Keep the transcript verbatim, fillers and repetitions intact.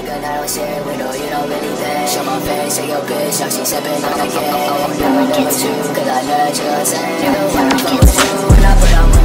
nigga, not on shit. We know you don't really think. Show my face to your bitch, how she sippin' on the game. Never done with you, cause I let you insane. When I fuck with you, when I put on